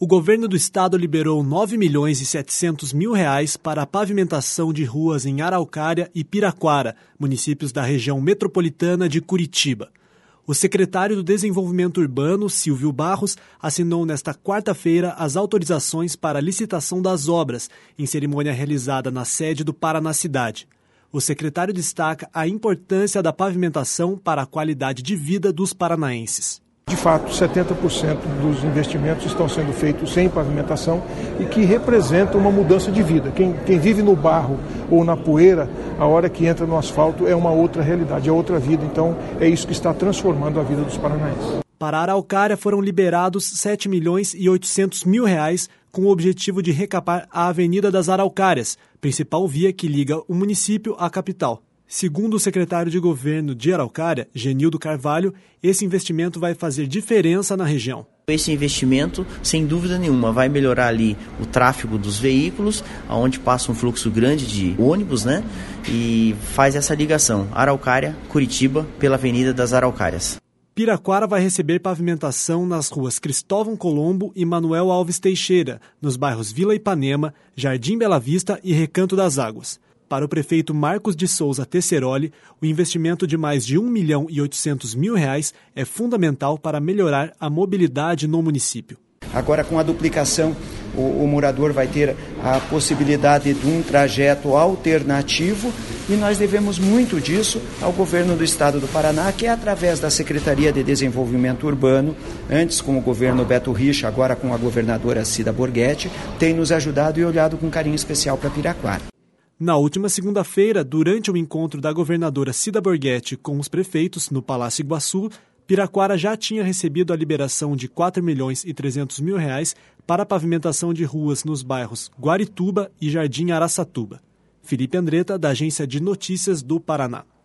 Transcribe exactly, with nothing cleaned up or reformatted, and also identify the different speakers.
Speaker 1: O governo do estado liberou nove milhões e setecentos mil reais para a pavimentação de ruas em Araucária e Piraquara, municípios da região metropolitana de Curitiba. O secretário do Desenvolvimento Urbano, Silvio Barros, assinou nesta quarta-feira as autorizações para a licitação das obras, em cerimônia realizada na sede do Paraná Cidade. O secretário destaca a importância da pavimentação para a qualidade de vida dos paranaenses.
Speaker 2: De fato, setenta por cento dos investimentos estão sendo feitos sem pavimentação e que representam uma mudança de vida. Quem, quem vive no barro ou na poeira, a hora que entra no asfalto é uma outra realidade, é outra vida. Então, é isso que está transformando a vida dos paranaenses.
Speaker 1: Para a Araucária foram liberados sete milhões e oitocentos mil reais com o objetivo de recapar a Avenida das Araucárias, principal via que liga o município à capital. Segundo o secretário de governo de Araucária, Genildo Carvalho, esse investimento vai fazer diferença na região.
Speaker 3: Esse investimento, sem dúvida nenhuma, vai melhorar ali o tráfego dos veículos, onde passa um fluxo grande de ônibus, né? E faz essa ligação Araucária-Curitiba pela Avenida das Araucárias.
Speaker 1: Piraquara vai receber pavimentação nas ruas Cristóvão Colombo e Manuel Alves Teixeira, nos bairros Vila Ipanema, Jardim Bela Vista e Recanto das Águas. Para o prefeito Marcos de Souza Tesseroli, o investimento de mais de um milhão e oitocentos mil reais é fundamental para melhorar a mobilidade no município.
Speaker 4: Agora, com a duplicação, o, o morador vai ter a possibilidade de um trajeto alternativo e nós devemos muito disso ao governo do estado do Paraná, que é através da Secretaria de Desenvolvimento Urbano, antes com o governo Beto Richa, agora com a governadora Cida Borghetti, tem nos ajudado e olhado com carinho especial para Piraquara.
Speaker 1: Na última segunda-feira, durante o encontro da governadora Cida Borghetti com os prefeitos no Palácio Iguaçu, Piraquara já tinha recebido a liberação de quatro milhões e trezentos mil reais para a pavimentação de ruas nos bairros Guarituba e Jardim Araçatuba. Felipe Andretta, da Agência de Notícias do Paraná.